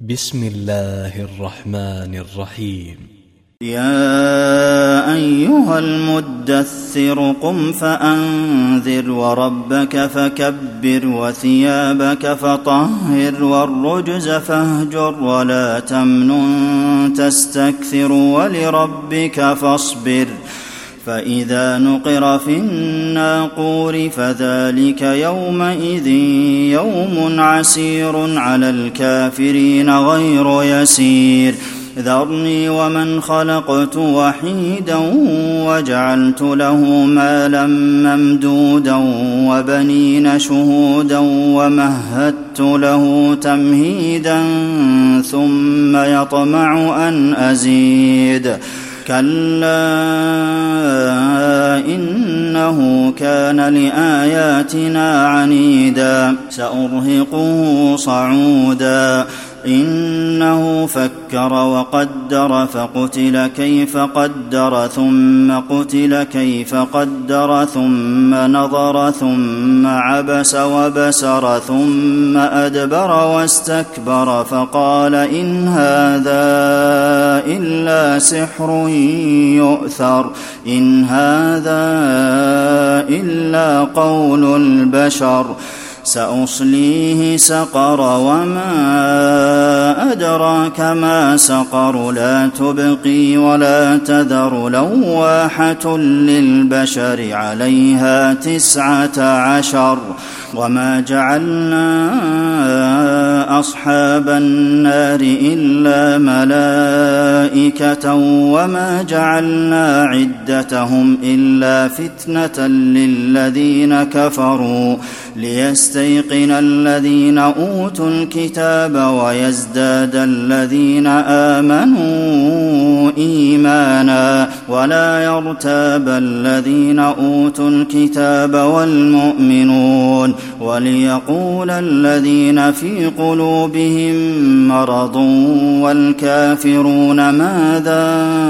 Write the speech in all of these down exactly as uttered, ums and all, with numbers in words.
بسم الله الرحمن الرحيم. يا أيها المدثر قم فأنذر وربك فكبر وثيابك فطهر والرجز فاهجر ولا تمنن تستكثر ولربك فاصبر فإذا نقر في الناقور فذلك يومئذ يوم عسير على الكافرين غير يسير. ذرني ومن خلقت وحيدا وجعلت له مالا ممدودا وبنين شهودا ومهدت له تمهيدا ثم يطمع أن أزيد كلا إنه كان لآياتنا عنيدا سأرهقه صعودا إنه فكر وقدر فقتل كيف قدر ثم قتل كيف قدر ثم نظر ثم عبس وبسر ثم أدبر واستكبر فقال إن هذا إلا سحر يؤثر إن هذا إلا قول البشر سأصليه سقر وما أدراك ما سقر لا تبقي ولا تذر لواحة للبشر عليها تسعة عشر وما جعلنا أصحاب النار إلا ملائكة وما جعلنا عدتهم إلا فتنة للذين كفروا ليستيقن الذين أوتوا الكتاب ويزداد الذين آمنوا إيمانا ولا يرتاب الذين أوتوا الكتاب والمؤمنون وليقول الذين في قلوبهم مرض والكافرون ماذا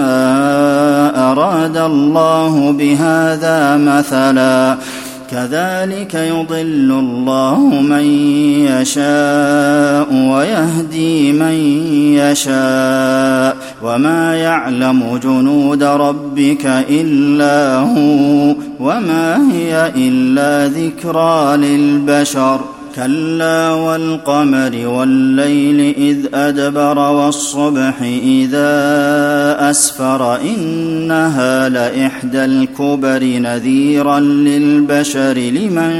أراد الله بهذا مثلا كذلك يضل الله من يشاء ويهدي من يشاء وما يعلم جنود ربك إلا هو وما هي إلا ذكرى للبشر كلا والقمر والليل إذ أدبر والصبح إذا أسفر إنها لإحدى الكبر نذيرا للبشر لمن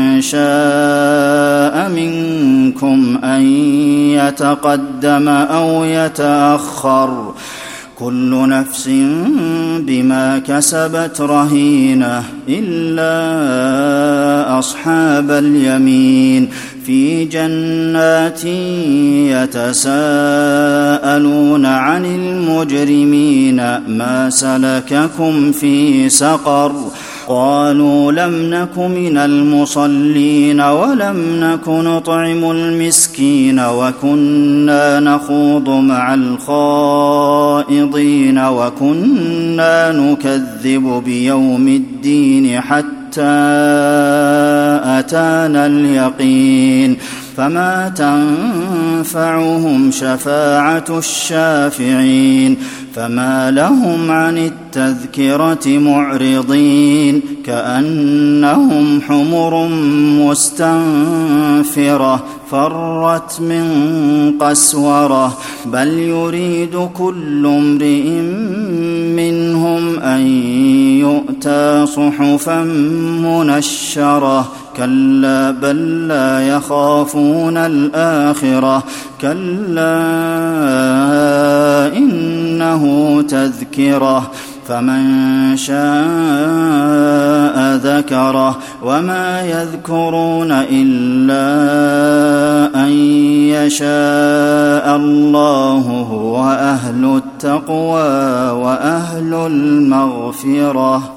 شاء منكم أن يتقدم أو يتأخر كل نفس بما كسبت رهينة إلا أصحاب اليمين في جنات يتساءلون عن المجرمين ما سلككم في سقر قالوا لم نك من المصلين ولم نك نطعم المسكين وكنا نخوض مع الخائضين وكنا نكذب بيوم الدين حتى أتانا اليقين فما تنفعهم شفاعة الشافعين فما لهم عن التذكرة معرضين كأنهم حمر مستنفرة فرت من قسورة بل يريد كل امرئ منهم أن يؤتى صحفا منشرة كلا بل لا يخافون الآخرة كلا إنه تذكرة فمن شاء ذكره وما يذكرون إلا أن يشاء الله هو أهل التقوى وأهل المغفرة.